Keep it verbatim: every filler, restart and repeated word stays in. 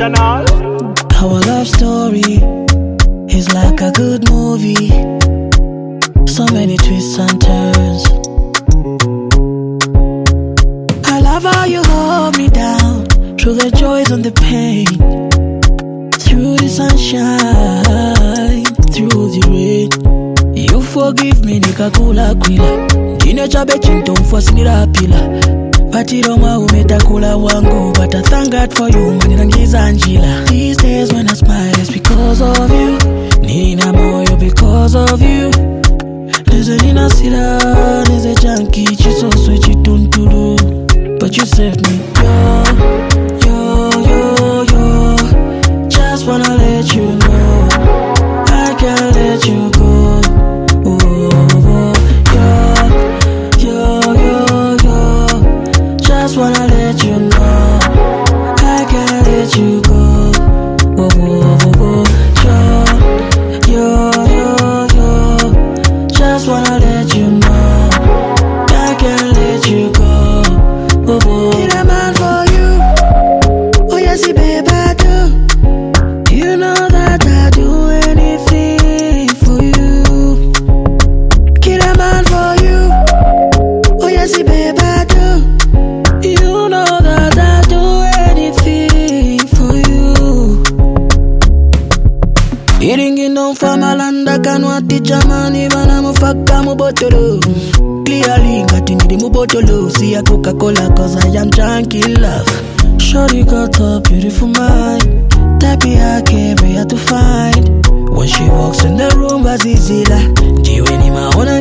International. Our love story is like a good movie. So many twists and turns. I love how you hold me down through the joys and the pain, through the sunshine, through the rain. You forgive me, nikakula kwila. Ndine chabe chinto mfuasinira pila. Patiroma umetakula wangu, but I thank God for you, manirangiza anjila. These days when I smile, it's because of you. Nina moyo because of you. Neze nina sila, neze janki, chisoswe chituntulu. But you saved me, yo, yo, yo, yo. Just wanna let you know I can't let you go. Oh, oh, yo, yo, yo, yo. Just wanna let you know I can't let you go. Oh, oh, oh, oh. Yo, yo, yo. Just wanna let you know I can't let you go. Oh, oh. Need a man for you. Oh, yes, babe, I do. You know that I do anything for you. Kill a man for you. Oh, yes, babe, I do. You know that I do anything for you. Eating down from a land I can't want to man. Even I'm a fuck, I'm a bottle. Clearly, got in the bottle. See a Coca-Cola, cause I am drunk in love. Shorty got a beautiful mind. Tappy, I can't be hard to find. When she walks in the room, was easy. Like, G when in my own